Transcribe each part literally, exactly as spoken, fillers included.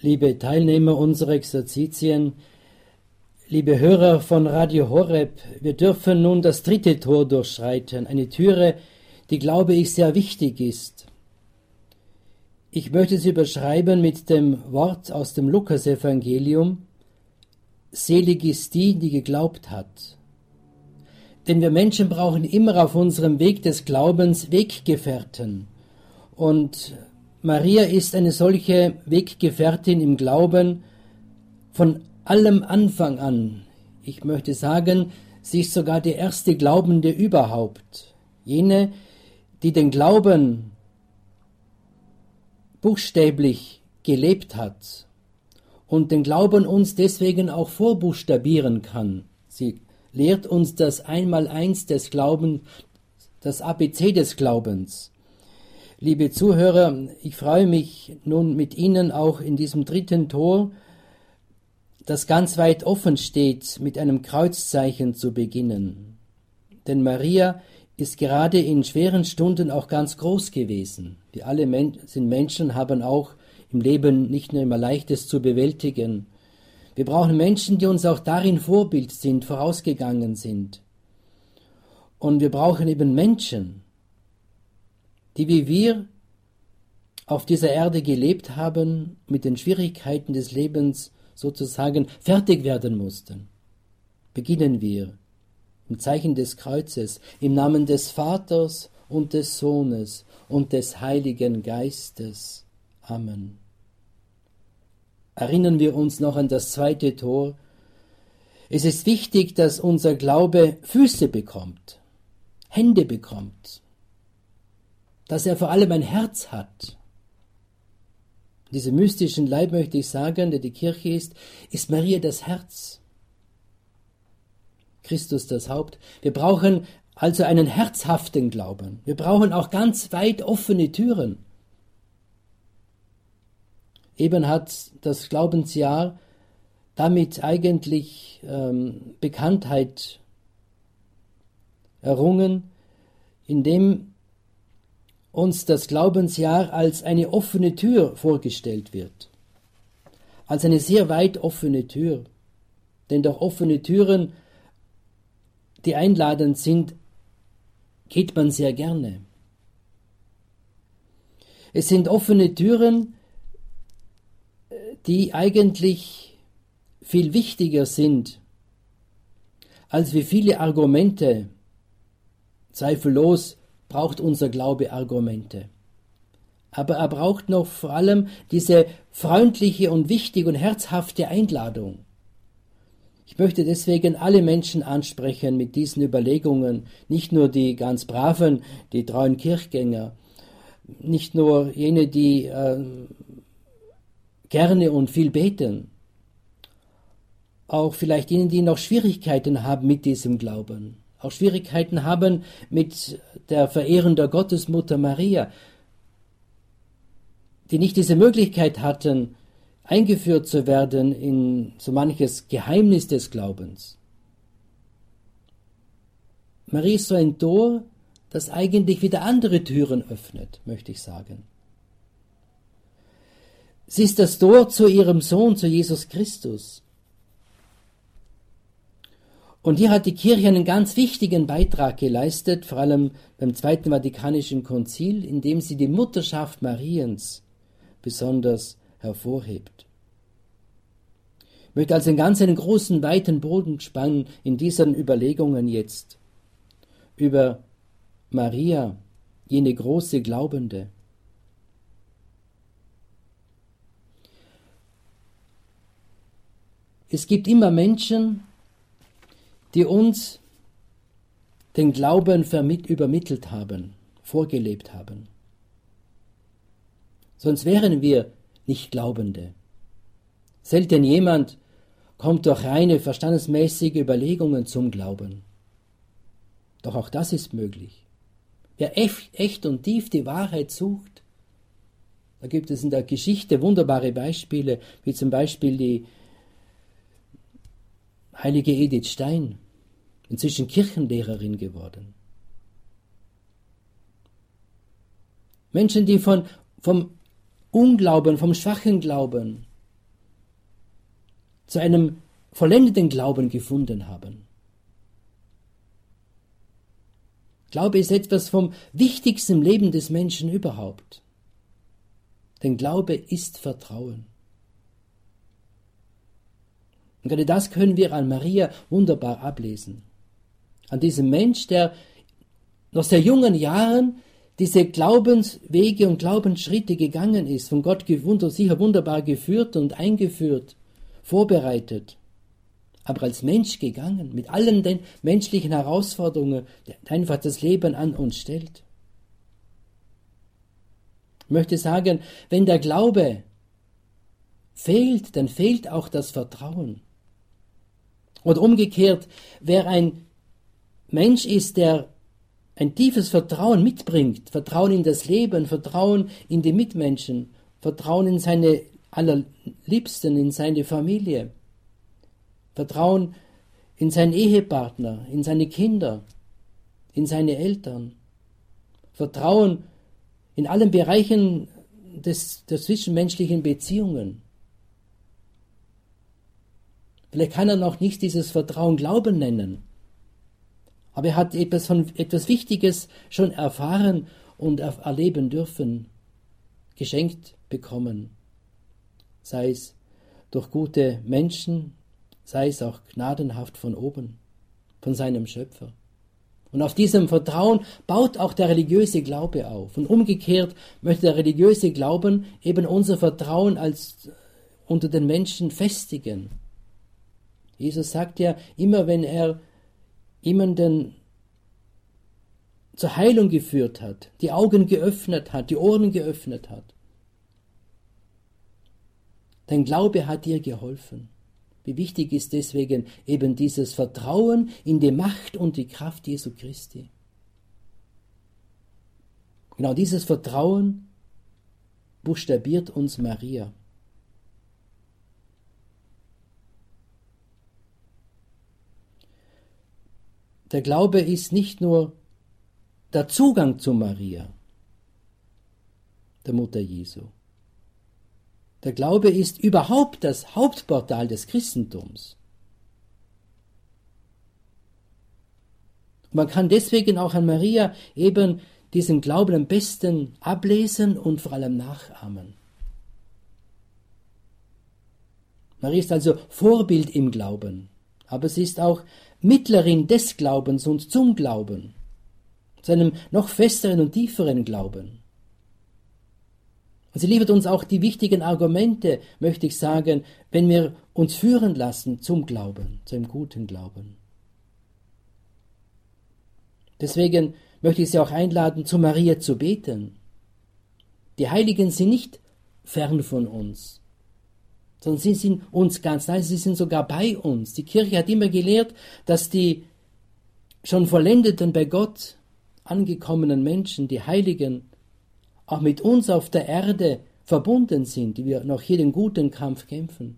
liebe Teilnehmer unserer Exerzitien, liebe Hörer von Radio Horeb, wir dürfen nun das dritte Tor durchschreiten, eine Türe, die, glaube ich, sehr wichtig ist. Ich möchte sie überschreiben mit dem Wort aus dem Lukasevangelium: Selig ist die, die geglaubt hat. Denn wir Menschen brauchen immer auf unserem Weg des Glaubens Weggefährten. Und Maria ist eine solche Weggefährtin im Glauben von allem Anfang an. Ich möchte sagen, sie ist sogar die erste Glaubende überhaupt. Jene, die den Glauben buchstäblich gelebt hat und den Glauben uns deswegen auch vorbuchstabieren kann. Sie lehrt uns das Einmaleins des Glaubens, das A B C des Glaubens. Liebe Zuhörer, ich freue mich nun mit Ihnen auch in diesem dritten Tor, das ganz weit offen steht, mit einem Kreuzzeichen zu beginnen. Denn Maria ist gerade in schweren Stunden auch ganz groß gewesen. Wir alle Men- sind Menschen, haben auch im Leben nicht nur immer Leichtes zu bewältigen. Wir brauchen Menschen, die uns auch darin Vorbild sind, vorausgegangen sind. Und wir brauchen eben Menschen, die wie wir auf dieser Erde gelebt haben, mit den Schwierigkeiten des Lebens sozusagen fertig werden mussten. Beginnen wir im Zeichen des Kreuzes, im Namen des Vaters und des Sohnes und des Heiligen Geistes. Amen. Erinnern wir uns noch an das zweite Tor. Es ist wichtig, dass unser Glaube Füße bekommt, Hände bekommt, dass er vor allem ein Herz hat. Diese mystischen Leib, möchte ich sagen, der die Kirche ist, ist Maria das Herz, Christus das Haupt. Wir brauchen also einen herzhaften Glauben. Wir brauchen auch ganz weit offene Türen. Eben hat das Glaubensjahr damit eigentlich ähm, Bekanntheit errungen, indem uns das Glaubensjahr als eine offene Tür vorgestellt wird. Als eine sehr weit offene Tür. Denn durch offene Türen, die einladend sind, geht man sehr gerne. Es sind offene Türen, die eigentlich viel wichtiger sind, als wie viele Argumente. Zweifellos braucht unser Glaube Argumente. Aber er braucht noch vor allem diese freundliche und wichtige und herzhafte Einladung. Ich möchte deswegen alle Menschen ansprechen mit diesen Überlegungen, nicht nur die ganz Braven, die treuen Kirchgänger, nicht nur jene, die äh, gerne und viel beten, auch vielleicht jene, die noch Schwierigkeiten haben mit diesem Glauben, auch Schwierigkeiten haben mit der Verehrung der Gottesmutter Maria, die nicht diese Möglichkeit hatten, eingeführt zu werden in so manches Geheimnis des Glaubens. Maria ist so ein Tor, das eigentlich wieder andere Türen öffnet, möchte ich sagen. Sie ist das Tor zu ihrem Sohn, zu Jesus Christus. Und hier hat die Kirche einen ganz wichtigen Beitrag geleistet, vor allem beim Zweiten Vatikanischen Konzil, indem sie die Mutterschaft Mariens besonders hervorhebt. Ich möchte also einen ganz einen großen, weiten Boden spannen in diesen Überlegungen jetzt über Maria, jene große Glaubende. Es gibt immer Menschen, die uns den Glauben vermitt- übermittelt haben, vorgelebt haben. Sonst wären wir nicht Glaubende. Selten jemand kommt durch reine verstandesmäßige Überlegungen zum Glauben. Doch auch das ist möglich. Wer echt, echt und tief die Wahrheit sucht, da gibt es in der Geschichte wunderbare Beispiele, wie zum Beispiel die heilige Edith Stein, inzwischen Kirchenlehrerin geworden. Menschen, die von, vom Unglauben, vom schwachen Glauben zu einem vollendeten Glauben gefunden haben. Glaube ist etwas vom wichtigsten im Leben des Menschen überhaupt. Denn Glaube ist Vertrauen. Und gerade das können wir an Maria wunderbar ablesen. An diesem Mensch, der noch sehr jungen Jahren diese Glaubenswege und Glaubensschritte gegangen ist, von Gott sicher wunderbar geführt und eingeführt, vorbereitet, aber als Mensch gegangen, mit allen den menschlichen Herausforderungen, die einfach das Leben an uns stellt. Ich möchte sagen, wenn der Glaube fehlt, dann fehlt auch das Vertrauen. Oder umgekehrt, wer ein Mensch ist, der ein tiefes Vertrauen mitbringt, Vertrauen in das Leben, Vertrauen in die Mitmenschen, Vertrauen in seine Allerliebsten, in seine Familie, Vertrauen in seinen Ehepartner, in seine Kinder, in seine Eltern, Vertrauen in allen Bereichen des, der zwischenmenschlichen Beziehungen. Vielleicht kann er noch nicht dieses Vertrauen Glauben nennen, aber er hat etwas von etwas Wichtiges schon erfahren und erleben dürfen, geschenkt bekommen, sei es durch gute Menschen, sei es auch gnadenhaft von oben, von seinem Schöpfer. Und auf diesem Vertrauen baut auch der religiöse Glaube auf. Und umgekehrt möchte der religiöse Glauben eben unser Vertrauen als unter den Menschen festigen. Jesus sagt ja, immer wenn er jemanden zur Heilung geführt hat, die Augen geöffnet hat, die Ohren geöffnet hat, dein Glaube hat dir geholfen. Wie wichtig ist deswegen eben dieses Vertrauen in die Macht und die Kraft Jesu Christi. Genau dieses Vertrauen buchstabiert uns Maria. Der Glaube ist nicht nur der Zugang zu Maria, der Mutter Jesu. Der Glaube ist überhaupt das Hauptportal des Christentums. Man kann deswegen auch an Maria eben diesen Glauben am besten ablesen und vor allem nachahmen. Maria ist also Vorbild im Glauben, aber sie ist auch Mittlerin des Glaubens und zum Glauben, zu einem noch festeren und tieferen Glauben. Und sie liefert uns auch die wichtigen Argumente, möchte ich sagen, wenn wir uns führen lassen zum Glauben, zu einem guten Glauben. Deswegen möchte ich Sie auch einladen, zu Maria zu beten. Die Heiligen sind nicht fern von uns, sondern sie sind uns ganz nahe, sie sind sogar bei uns. Die Kirche hat immer gelehrt, dass die schon vollendeten, bei Gott angekommenen Menschen, die Heiligen, auch mit uns auf der Erde verbunden sind, die wir noch hier den guten Kampf kämpfen.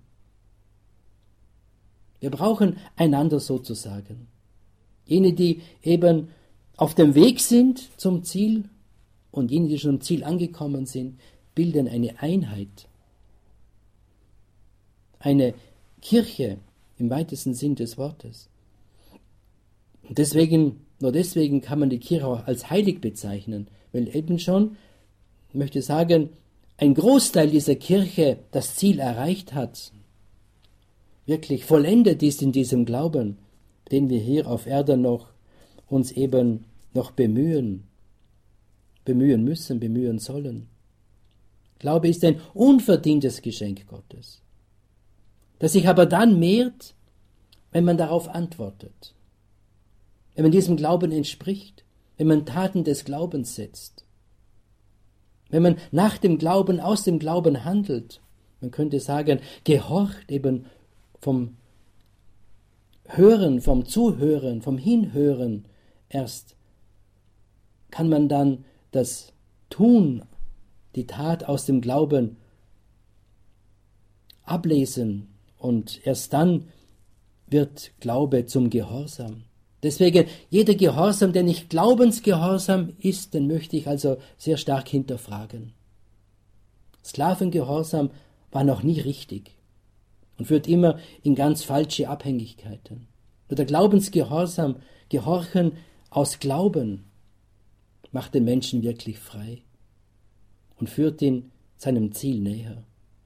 Wir brauchen einander sozusagen. Jene, die eben auf dem Weg sind zum Ziel und jene, die schon am Ziel angekommen sind, bilden eine Einheit. Eine Kirche im weitesten Sinn des Wortes. Und deswegen, nur deswegen kann man die Kirche auch als heilig bezeichnen, weil eben schon, ich möchte sagen, ein Großteil dieser Kirche das Ziel erreicht hat, wirklich vollendet ist in diesem Glauben, den wir hier auf Erden noch uns eben noch bemühen, bemühen müssen, bemühen sollen. Glaube ist ein unverdientes Geschenk Gottes, das sich aber dann mehrt, wenn man darauf antwortet, wenn man diesem Glauben entspricht, wenn man Taten des Glaubens setzt, wenn man nach dem Glauben, aus dem Glauben handelt. Man könnte sagen, gehorcht eben vom Hören, vom Zuhören, vom Hinhören erst kann man dann das Tun, die Tat aus dem Glauben ablesen und erst dann wird Glaube zum Gehorsam. Deswegen, jeder Gehorsam, der nicht Glaubensgehorsam ist, den möchte ich also sehr stark hinterfragen. Sklavengehorsam war noch nie richtig. und führt immer in ganz falsche Abhängigkeiten. Nur der Glaubensgehorsam, Gehorchen aus Glauben, macht den Menschen wirklich frei und führt ihn seinem Ziel näher.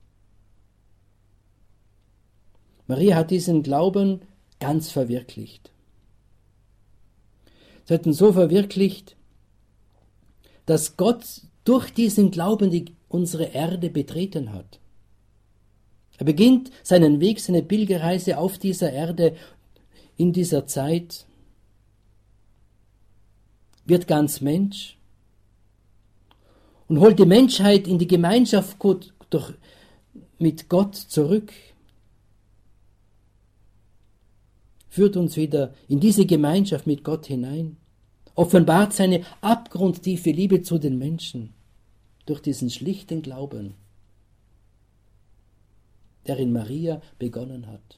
Maria hat diesen Glauben ganz verwirklicht. Sie hat ihn so verwirklicht, dass Gott durch diesen Glauben die, unsere Erde betreten hat. Er beginnt seinen Weg, seine Pilgerreise auf dieser Erde in dieser Zeit, wird ganz Mensch und holt die Menschheit in die Gemeinschaft mit Gott zurück, führt uns wieder in diese Gemeinschaft mit Gott hinein, offenbart seine abgrundtiefe Liebe zu den Menschen durch diesen schlichten Glauben, der in Maria begonnen hat.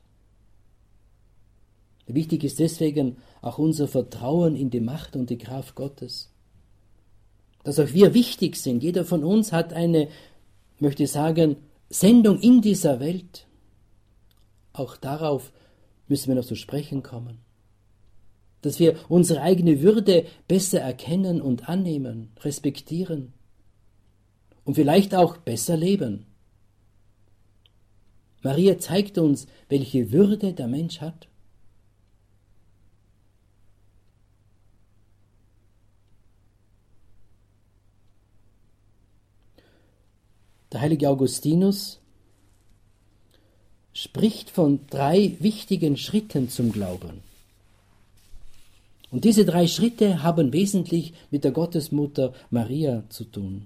Wichtig ist deswegen auch unser Vertrauen in die Macht und die Kraft Gottes. Dass auch wir wichtig sind. Jeder von uns hat eine, möchte ich sagen, Sendung in dieser Welt. Auch darauf müssen wir noch zu sprechen kommen. Dass wir unsere eigene Würde besser erkennen und annehmen, respektieren und vielleicht auch besser leben. Maria zeigt uns, welche Würde der Mensch hat. Der heilige Augustinus spricht von drei wichtigen Schritten zum Glauben. Und diese drei Schritte haben wesentlich mit der Gottesmutter Maria zu tun.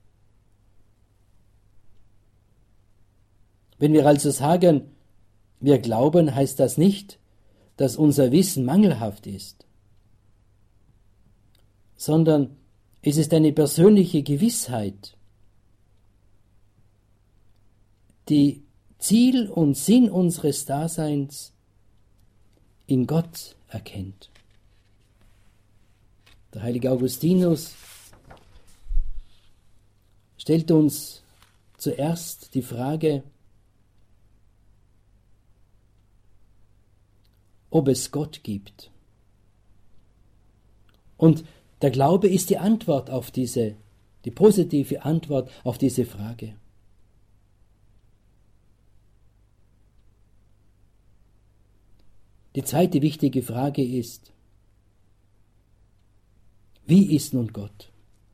Wenn wir also sagen, wir glauben, heißt das nicht, dass unser Wissen mangelhaft ist, sondern es ist eine persönliche Gewissheit, die Ziel und Sinn unseres Daseins in Gott erkennt. Der heilige Augustinus stellt uns zuerst die Frage, ob es Gott gibt. Und der Glaube ist die Antwort auf diese, die positive Antwort auf diese Frage. Die zweite wichtige Frage ist, wie ist nun Gott?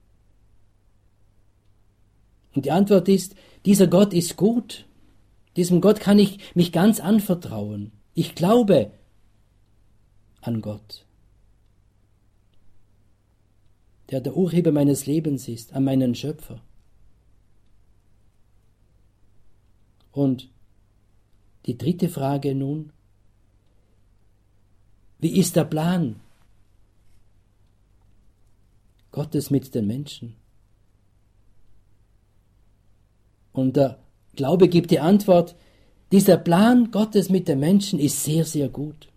Und die Antwort ist, dieser Gott ist gut, diesem Gott kann ich mich ganz anvertrauen. Ich glaube an Gott, der der Urheber meines Lebens ist, an meinen Schöpfer. Und die dritte Frage nun, wie ist der Plan Gottes mit den Menschen? Und der Glaube gibt die Antwort, dieser Plan Gottes mit den Menschen ist sehr, sehr gut.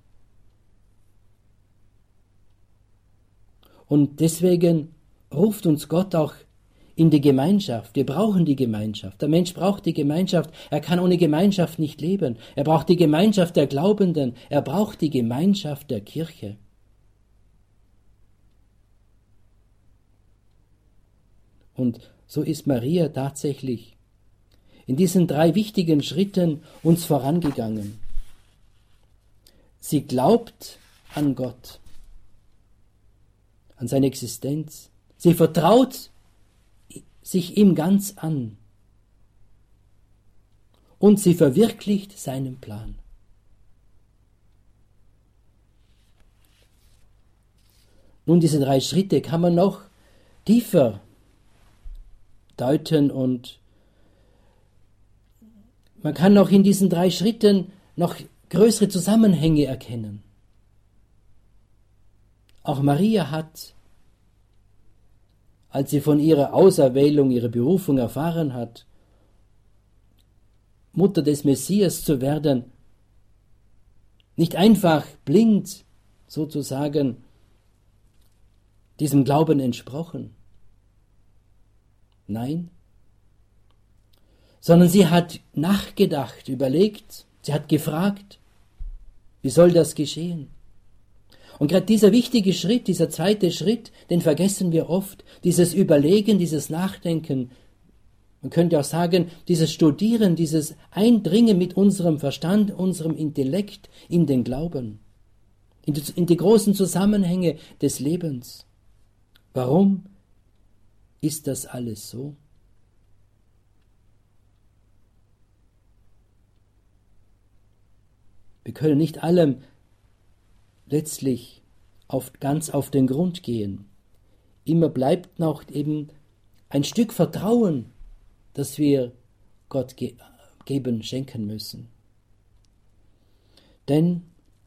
Und deswegen ruft uns Gott auch in die Gemeinschaft. Wir brauchen die Gemeinschaft. Der Mensch braucht die Gemeinschaft. Er kann ohne Gemeinschaft nicht leben. Er braucht die Gemeinschaft der Glaubenden. Er braucht die Gemeinschaft der Kirche. Und so ist Maria tatsächlich in diesen drei wichtigen Schritten uns vorangegangen. Sie glaubt an Gott, an seine Existenz. Sie vertraut sich ihm ganz an. Und sie verwirklicht seinen Plan. Nun, diese drei Schritte kann man noch tiefer deuten und man kann noch in diesen drei Schritten noch größere Zusammenhänge erkennen. Auch Maria hat, als sie von ihrer Auserwählung, ihrer Berufung erfahren hat, Mutter des Messias zu werden, nicht einfach blind sozusagen diesem Glauben entsprochen. Nein, sondern sie hat nachgedacht, überlegt, Sie hat gefragt, wie soll das geschehen? Und gerade dieser wichtige Schritt, dieser zweite Schritt, den vergessen wir oft, dieses Überlegen, dieses Nachdenken. Man könnte auch sagen, dieses Studieren, dieses Eindringen mit unserem Verstand, unserem Intellekt in den Glauben, in die, in die großen Zusammenhänge des Lebens. Warum ist das alles so? Wir können nicht allem letztlich auf, ganz auf den Grund gehen. Immer bleibt noch eben ein Stück Vertrauen, das wir Gott ge- geben, schenken müssen. Denn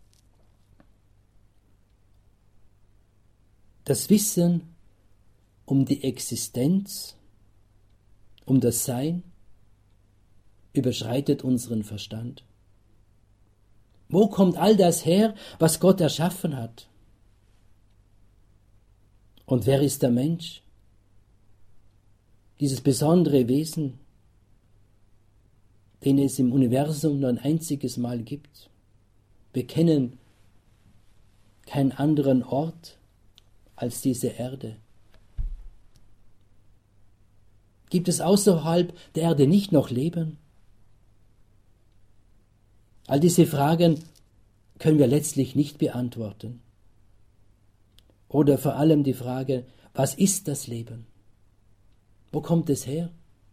das Wissen um die Existenz, um das Sein, überschreitet unseren Verstand. Wo kommt all das her, was Gott erschaffen hat? Und wer ist der Mensch? Dieses besondere Wesen, den es im Universum nur ein einziges Mal gibt. Wir kennen keinen anderen Ort als diese Erde. Gibt es außerhalb der Erde nicht noch Leben? All diese Fragen können wir letztlich nicht beantworten. Oder vor allem die Frage, was ist das Leben? Wo kommt es her?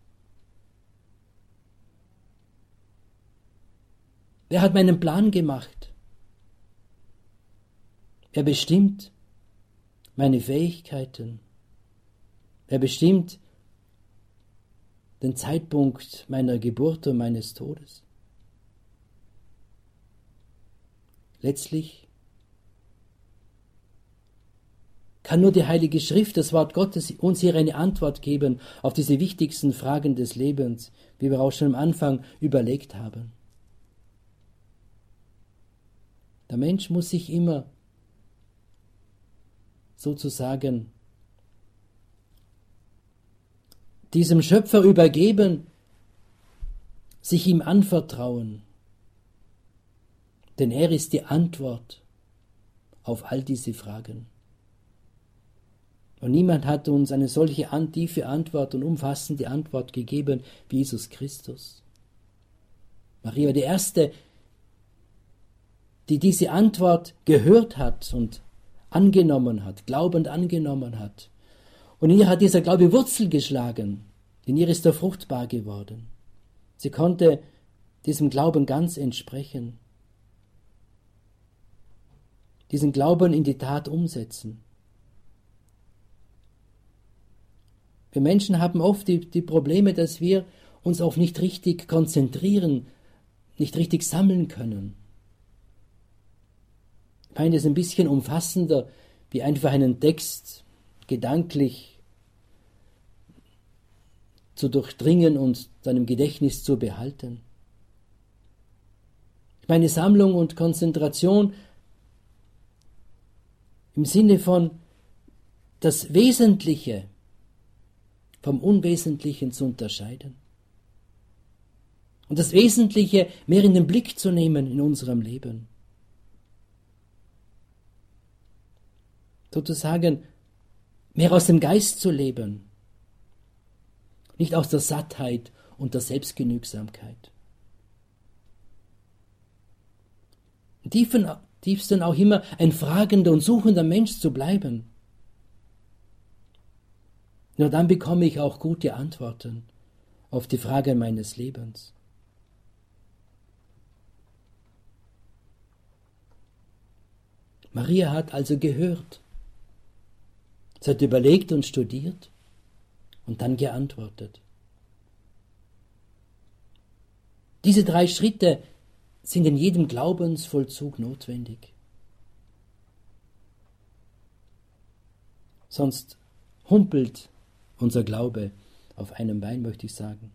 Wer hat meinen Plan gemacht? Wer bestimmt meine Fähigkeiten? Wer bestimmt den Zeitpunkt meiner Geburt und meines Todes? Letztlich kann nur die Heilige Schrift, das Wort Gottes, uns hier eine Antwort geben auf diese wichtigsten Fragen des Lebens, wie wir auch schon am Anfang überlegt haben. Der Mensch muss sich immer sozusagen diesem Schöpfer übergeben, sich ihm anvertrauen, denn er ist die Antwort auf all diese Fragen. Und niemand hat uns eine solche tiefe Antwort und umfassende Antwort gegeben wie Jesus Christus. Maria war die Erste, die diese Antwort gehört hat und angenommen hat, glaubend angenommen hat. Und in ihr hat dieser Glaube Wurzel geschlagen, in ihr ist er fruchtbar geworden. Sie konnte diesem Glauben ganz entsprechen, diesen Glauben in die Tat umsetzen. Wir Menschen haben oft die, die Probleme, dass wir uns auch nicht richtig konzentrieren, nicht richtig sammeln können. Ich meine, das ist ein bisschen umfassender, wie einfach einen Text gedanklich zu durchdringen und dann im Gedächtnis zu behalten. Ich meine, Sammlung und Konzentration im Sinne von das Wesentliche vom Unwesentlichen zu unterscheiden. Und das Wesentliche mehr in den Blick zu nehmen in unserem Leben. Sozusagen mehr aus dem Geist zu leben, nicht aus der Sattheit und der Selbstgenügsamkeit. Im tiefsten auch immer ein fragender und suchender Mensch zu bleiben. Nur dann bekomme ich auch gute Antworten auf die Fragen meines Lebens. Maria hat also gehört. Sie hat überlegt und studiert und dann geantwortet. Diese drei Schritte sind in jedem Glaubensvollzug notwendig. Sonst humpelt unser Glaube auf einem Bein, möchte ich sagen.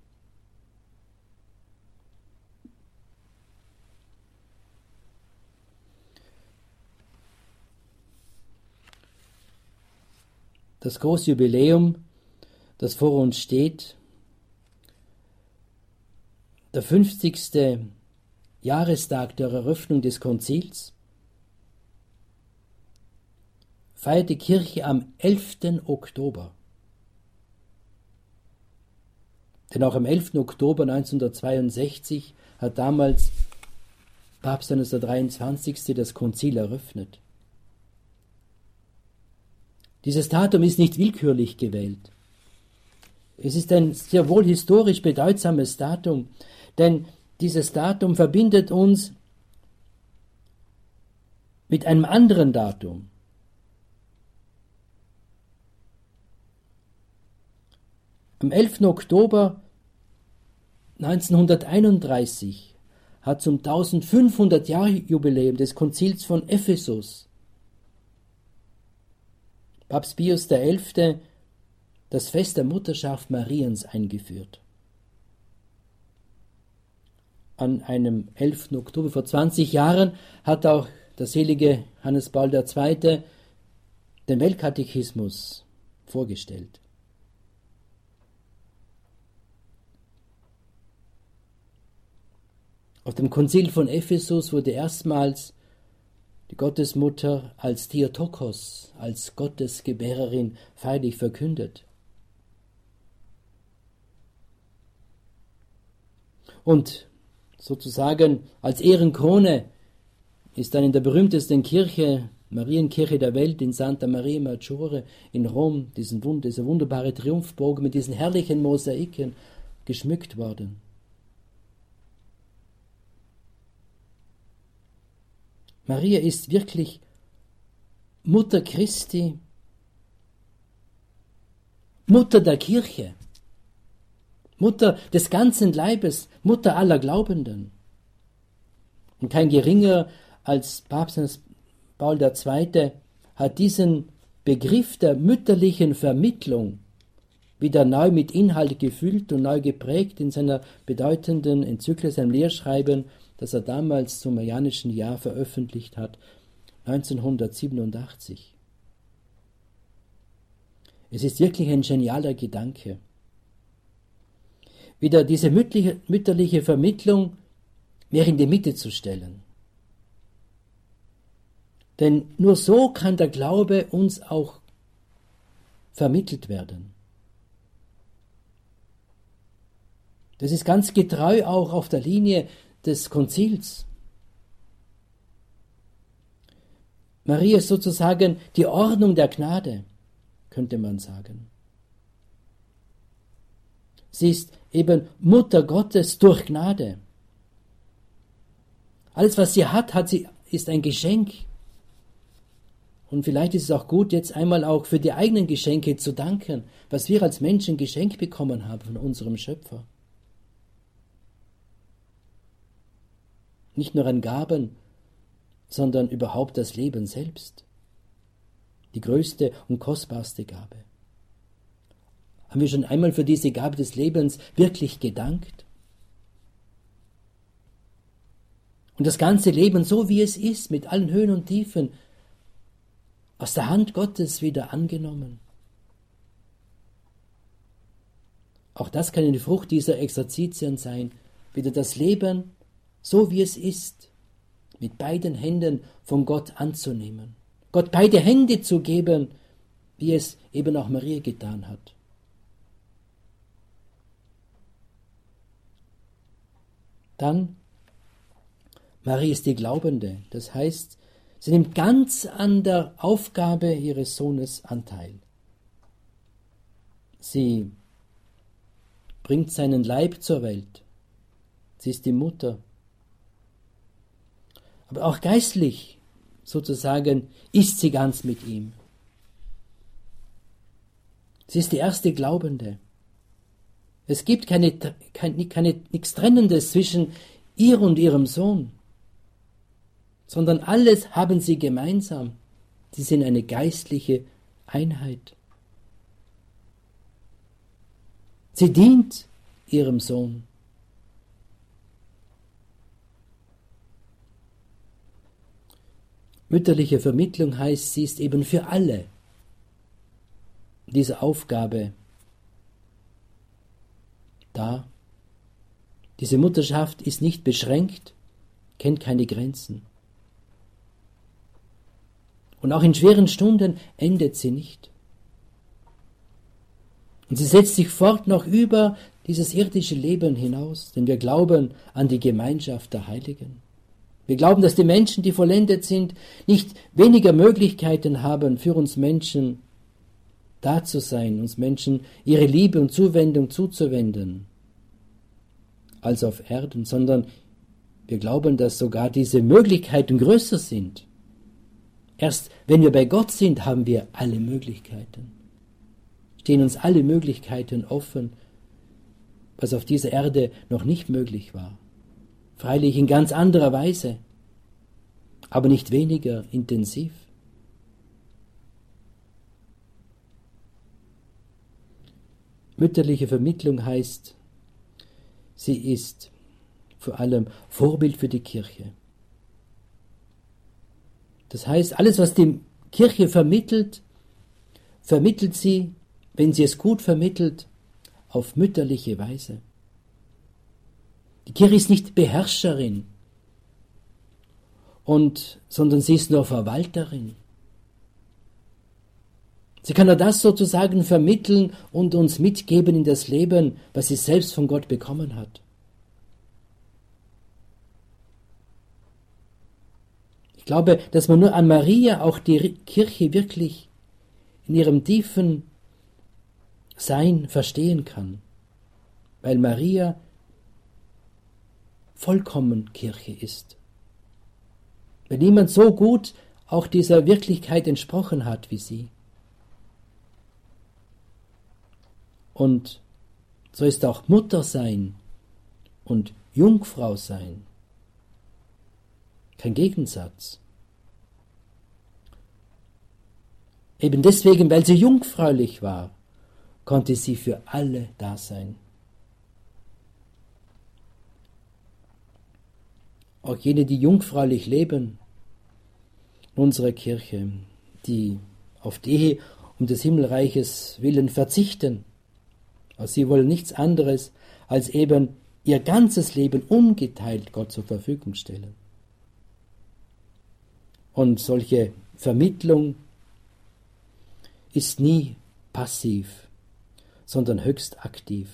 Das große Jubiläum, das vor uns steht, der fünfzigste Jahrestag der Eröffnung des Konzils, feiert die Kirche am elften Oktober. Denn auch am elften Oktober neunzehnhundertzweiundsechzig hat damals Papst Johannes der dreiundzwanzigste das Konzil eröffnet. Dieses Datum ist nicht willkürlich gewählt. Es ist ein sehr wohl historisch bedeutsames Datum, denn dieses Datum verbindet uns mit einem anderen Datum. Am elften Oktober neunzehnhunderteinunddreißig hat zum eintausendfünfhundert-Jahr-Jubiläum des Konzils von Ephesus Papst Pius der Elfte das Fest der Mutterschaft Mariens eingeführt. An einem elften Oktober vor zwanzig Jahren hat auch der selige Johannes Paul der Zweite den Weltkatechismus vorgestellt. Auf dem Konzil von Ephesus wurde erstmals die Gottesmutter als Theotokos, als Gottesgebärerin feierlich verkündet. Und sozusagen als Ehrenkrone ist dann in der berühmtesten Kirche, Marienkirche der Welt, in Santa Maria Maggiore in Rom, diesen, dieser wunderbare Triumphbogen mit diesen herrlichen Mosaiken geschmückt worden. Maria ist wirklich Mutter Christi, Mutter der Kirche, Mutter des ganzen Leibes, Mutter aller Glaubenden. Und kein geringer als Papst Paul der Zweite hat diesen Begriff der mütterlichen Vermittlung wieder neu mit Inhalt gefüllt und neu geprägt in seiner bedeutenden Enzyklik, seinem Lehrschreiben, das er damals zum Marianischen Jahr veröffentlicht hat, neunzehnhundertsiebenundachtzig. Es ist wirklich ein genialer Gedanke, wieder diese mütterliche, mütterliche Vermittlung mehr in die Mitte zu stellen. Denn nur so kann der Glaube uns auch vermittelt werden. Das ist ganz getreu auch auf der Linie des Konzils. Maria ist sozusagen die Ordnung der Gnade, könnte man sagen. Sie ist eben Mutter Gottes durch Gnade. Alles, was sie hat, hat sie, ist ein Geschenk. Und vielleicht ist es auch gut, jetzt einmal auch für die eigenen Geschenke zu danken, was wir als Menschen geschenkt bekommen haben von unserem Schöpfer. Nicht nur an Gaben, sondern überhaupt das Leben selbst. Die größte und kostbarste Gabe. Haben wir schon einmal für diese Gabe des Lebens wirklich gedankt? Und das ganze Leben, so wie es ist, mit allen Höhen und Tiefen, aus der Hand Gottes wieder angenommen. Auch das kann eine Frucht dieser Exerzitien sein, wieder das Leben, so wie es ist, mit beiden Händen von Gott anzunehmen. Gott beide Hände zu geben, wie es eben auch Maria getan hat. Dann, Maria ist die Glaubende, das heißt, sie nimmt ganz an der Aufgabe ihres Sohnes Anteil. Sie bringt seinen Leib zur Welt. Sie ist die Mutter. Aber auch geistlich, sozusagen, ist sie ganz mit ihm. Sie ist die erste Glaubende. Es gibt keine, keine, keine, nichts Trennendes zwischen ihr und ihrem Sohn, sondern alles haben sie gemeinsam. Sie sind eine geistliche Einheit. Sie dient ihrem Sohn. Mütterliche Vermittlung heißt, sie ist eben für alle diese Aufgabe da. Diese Mutterschaft ist nicht beschränkt kennt keine Grenzen. Und auch in schweren Stunden endet sie nicht. Und sie setzt sich fort noch über dieses irdische Leben hinaus, denn wir glauben an die Gemeinschaft der Heiligen. Wir glauben, dass die Menschen, die vollendet sind, nicht weniger Möglichkeiten haben, für uns Menschen da zu sein, uns Menschen ihre Liebe und Zuwendung zuzuwenden, als auf Erden, sondern wir glauben, dass sogar diese Möglichkeiten größer sind. Erst wenn wir bei Gott sind, haben wir alle Möglichkeiten. Stehen uns alle Möglichkeiten offen, was auf dieser Erde noch nicht möglich war. Freilich in ganz anderer Weise, aber nicht weniger intensiv. Mütterliche Vermittlung heißt, sie ist vor allem Vorbild für die Kirche. Das heißt, alles, was die Kirche vermittelt, vermittelt sie, wenn sie es gut vermittelt, auf mütterliche Weise. Die Kirche ist nicht Beherrscherin, und, sondern sie ist nur Verwalterin. Sie kann nur das sozusagen vermitteln und uns mitgeben in das Leben, was sie selbst von Gott bekommen hat. Ich glaube, dass man nur an Maria auch die Kirche wirklich in ihrem tiefen Sein verstehen kann, weil Maria vollkommen Kirche ist. Weil niemand so gut auch dieser Wirklichkeit entsprochen hat wie sie. Und so ist auch Mutter sein und Jungfrau sein kein Gegensatz. Eben deswegen, weil sie jungfräulich war, konnte sie für alle da sein. Auch jene, die jungfräulich leben in unserer Kirche, die auf die Ehe um des Himmelreiches willen verzichten. Also sie wollen nichts anderes als eben ihr ganzes Leben ungeteilt Gott zur Verfügung stellen. Und solche Vermittlung ist nie passiv, sondern höchst aktiv.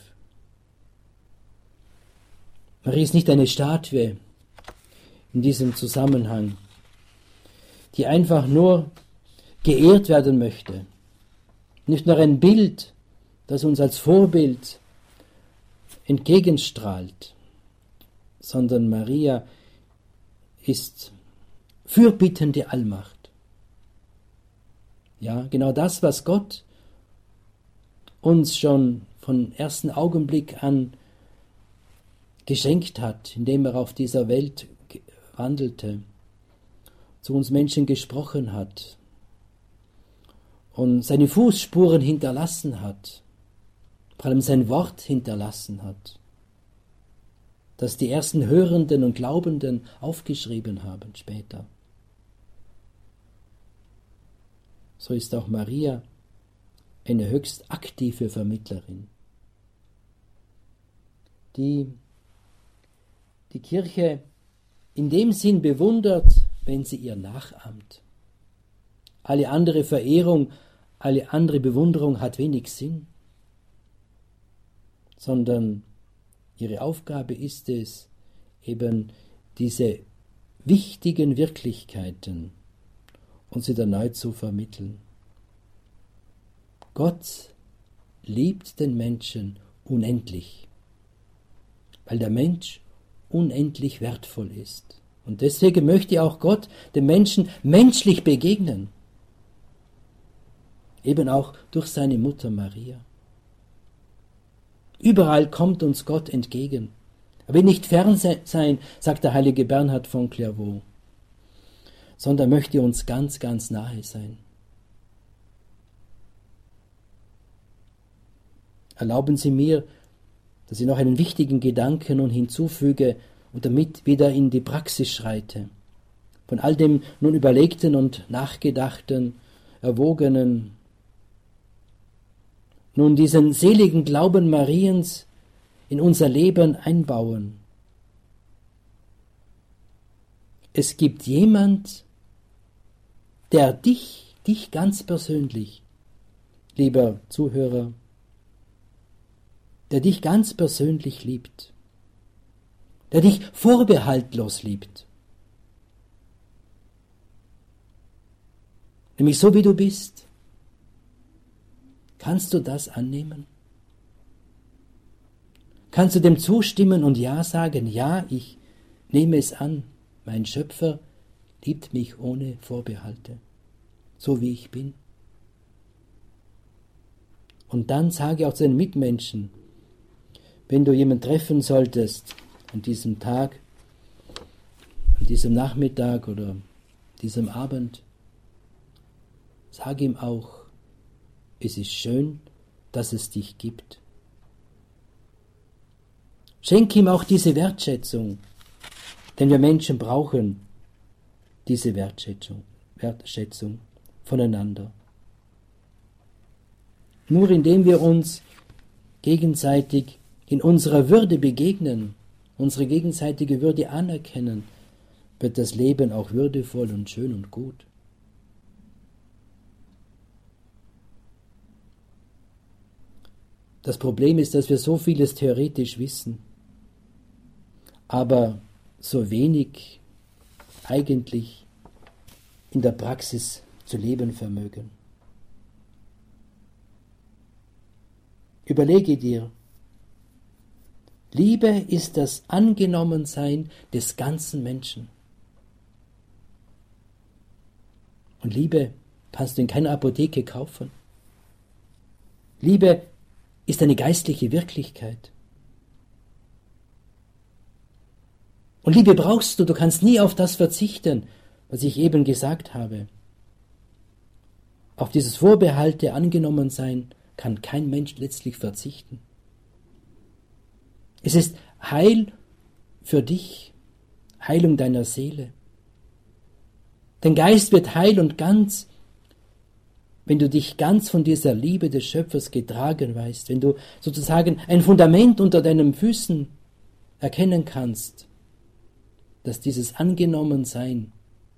Maria ist nicht eine Statue in diesem Zusammenhang, die einfach nur geehrt werden möchte. Nicht nur ein Bild, das uns als Vorbild entgegenstrahlt, sondern Maria ist fürbittende Allmacht. Ja, genau das, was Gott uns schon von ersten Augenblick an geschenkt hat, indem er auf dieser Welt wandelte, zu uns Menschen gesprochen hat und seine Fußspuren hinterlassen hat, vor allem sein Wort hinterlassen hat, das die ersten Hörenden und Glaubenden aufgeschrieben haben später. So ist auch Maria eine höchst aktive Vermittlerin, die die Kirche in dem Sinn bewundert, wenn sie ihr nachahmt. Alle andere Verehrung, alle andere Bewunderung hat wenig Sinn, sondern ihre Aufgabe ist es, eben diese wichtigen Wirklichkeiten uns wieder neu zu vermitteln. Gott liebt den Menschen unendlich, weil der Mensch unendlich wertvoll ist. Und deswegen möchte auch Gott dem Menschen menschlich begegnen, eben auch durch seine Mutter Maria. Überall kommt uns Gott entgegen. Er will nicht fern sein, sagt der heilige Bernhard von Clairvaux, sondern möchte uns ganz, ganz nahe sein. Erlauben Sie mir, dass ich noch einen wichtigen Gedanken nun hinzufüge und damit wieder in die Praxis schreite. Von all dem nun Überlegten und Nachgedachten, Erwogenen, nun diesen seligen Glauben Mariens in unser Leben einbauen. Es gibt jemand, der dich, dich ganz persönlich, lieber Zuhörer, der dich ganz persönlich liebt, der dich vorbehaltlos liebt. Nämlich so wie du bist. Kannst du das annehmen? Kannst du dem zustimmen und Ja sagen? Ja, ich nehme es an. Mein Schöpfer liebt mich ohne Vorbehalte, so wie ich bin. Und dann sage auch zu den Mitmenschen, wenn du jemanden treffen solltest an diesem Tag, an diesem Nachmittag oder diesem Abend, sage ihm auch, es ist schön, dass es dich gibt. Schenk ihm auch diese Wertschätzung, denn wir Menschen brauchen diese Wertschätzung, Wertschätzung voneinander. Nur indem wir uns gegenseitig in unserer Würde begegnen, unsere gegenseitige Würde anerkennen, wird das Leben auch würdevoll und schön und gut. Das Problem ist, dass wir so vieles theoretisch wissen, aber so wenig eigentlich in der Praxis zu leben vermögen. Überlege dir, Liebe ist das Angenommensein des ganzen Menschen. Und Liebe kannst du in keiner Apotheke kaufen. Liebe ist eine geistliche Wirklichkeit. Und Liebe brauchst du, du kannst nie auf das verzichten, was ich eben gesagt habe. Auf dieses Vorbehalte Angenommensein kann kein Mensch letztlich verzichten. Es ist Heil für dich, Heilung deiner Seele. Dein Geist wird heil und ganz, wenn du dich ganz von dieser Liebe des Schöpfers getragen weißt, wenn du sozusagen ein Fundament unter deinen Füßen erkennen kannst, dass dieses Angenommensein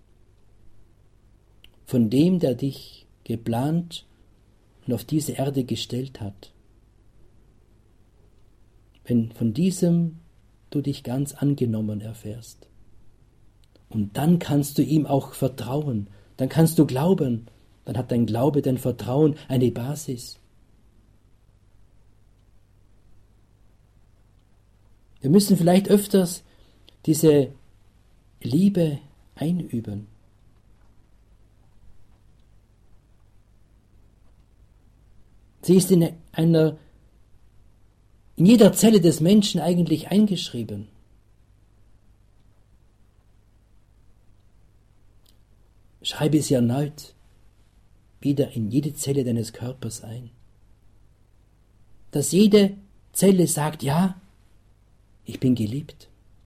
von dem, der dich geplant und auf diese Erde gestellt hat, wenn von diesem du dich ganz angenommen erfährst. Und dann kannst du ihm auch vertrauen, dann kannst du glauben, dann hat dein Glaube, dein Vertrauen eine Basis. Wir müssen vielleicht öfters diese Liebe einüben. Sie ist in einer, in jeder Zelle des Menschen eigentlich eingeschrieben. Schreibe sie erneut wieder in jede Zelle deines Körpers ein. Dass jede Zelle sagt, ja, ich bin geliebt.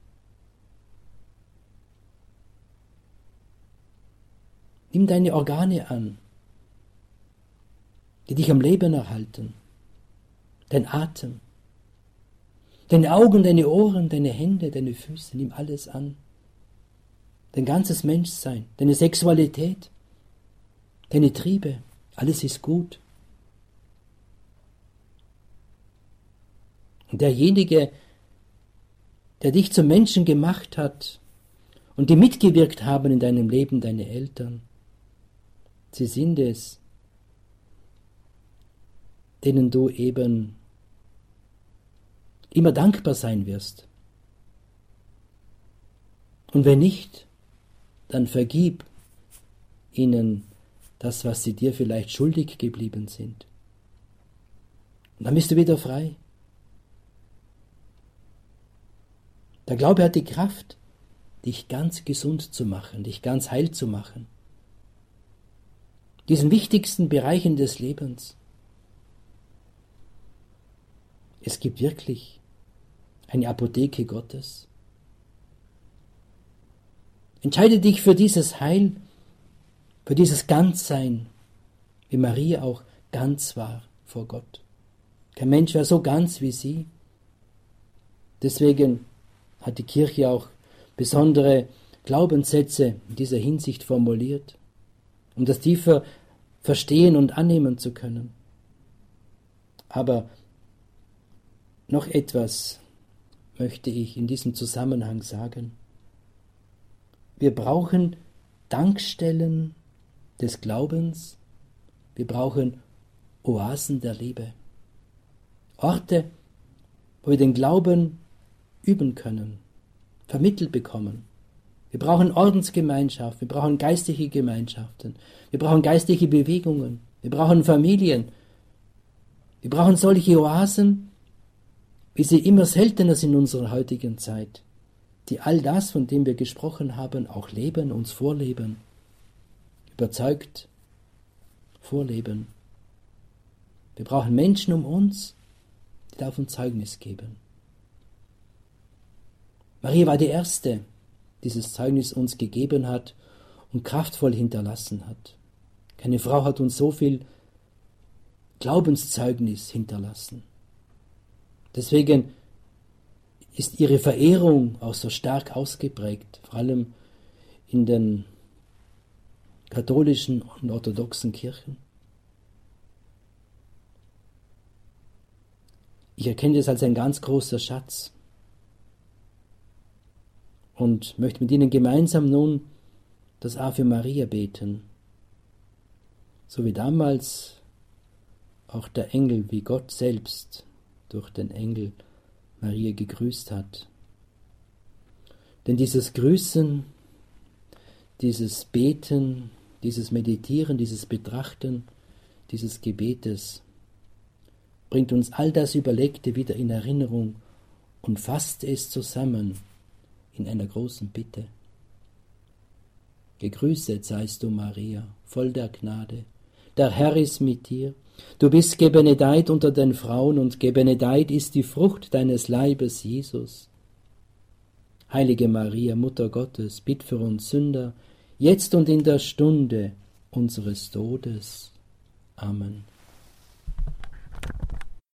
Nimm deine Organe an, die dich am Leben erhalten. Dein Atem, deine Augen, deine Ohren, deine Hände, deine Füße, nimm alles an. Dein ganzes Menschsein, deine Sexualität, deine Triebe, alles ist gut. Und derjenige, der dich zum Menschen gemacht hat und die mitgewirkt haben in deinem Leben, deine Eltern, sie sind es, denen du eben immer dankbar sein wirst. Und wenn nicht, dann vergib ihnen das, was sie dir vielleicht schuldig geblieben sind. Und dann bist du wieder frei. Der Glaube hat die Kraft, dich ganz gesund zu machen, dich ganz heil zu machen. Diesen wichtigsten Bereichen des Lebens. Es gibt wirklich eine Apotheke Gottes. Entscheide dich für dieses Heil, für dieses Ganzsein, wie Maria auch ganz war vor Gott. Kein Mensch war so ganz wie sie. Deswegen hat die Kirche auch besondere Glaubenssätze in dieser Hinsicht formuliert, um das tiefer verstehen und annehmen zu können. Aber noch etwas möchte ich in diesem Zusammenhang sagen. Wir brauchen Tankstellen des Glaubens, wir brauchen Oasen der Liebe. Orte, wo wir den Glauben üben können, vermittelt bekommen. Wir brauchen Ordensgemeinschaft, wir brauchen geistliche Gemeinschaften, wir brauchen geistliche Bewegungen, wir brauchen Familien, wir brauchen solche Oasen, wie sie immer seltener sind in unserer heutigen Zeit, die all das, von dem wir gesprochen haben, auch leben, uns vorleben, überzeugt vorleben. Wir brauchen Menschen um uns, die davon Zeugnis geben. Maria war die Erste, die dieses Zeugnis uns gegeben hat und kraftvoll hinterlassen hat. Keine Frau hat uns so viel Glaubenszeugnis hinterlassen. Deswegen ist ihre Verehrung auch so stark ausgeprägt, vor allem in den katholischen und orthodoxen Kirchen. Ich erkenne das als ein ganz großer Schatz und möchte mit Ihnen gemeinsam nun das Ave Maria beten, so wie damals auch der Engel, wie Gott selbst durch den Engel Maria gegrüßt hat. Denn dieses Grüßen, dieses Beten, dieses Meditieren, dieses Betrachten, dieses Gebetes bringt uns all das Überlegte wieder in Erinnerung und fasst es zusammen in einer großen Bitte. Gegrüßet seist du, Maria, voll der Gnade. Der Herr ist mit dir. Du bist gebenedeit unter den Frauen und gebenedeit ist die Frucht deines Leibes, Jesus. Heilige Maria, Mutter Gottes, bitt für uns Sünder, jetzt und in der Stunde unseres Todes. Amen.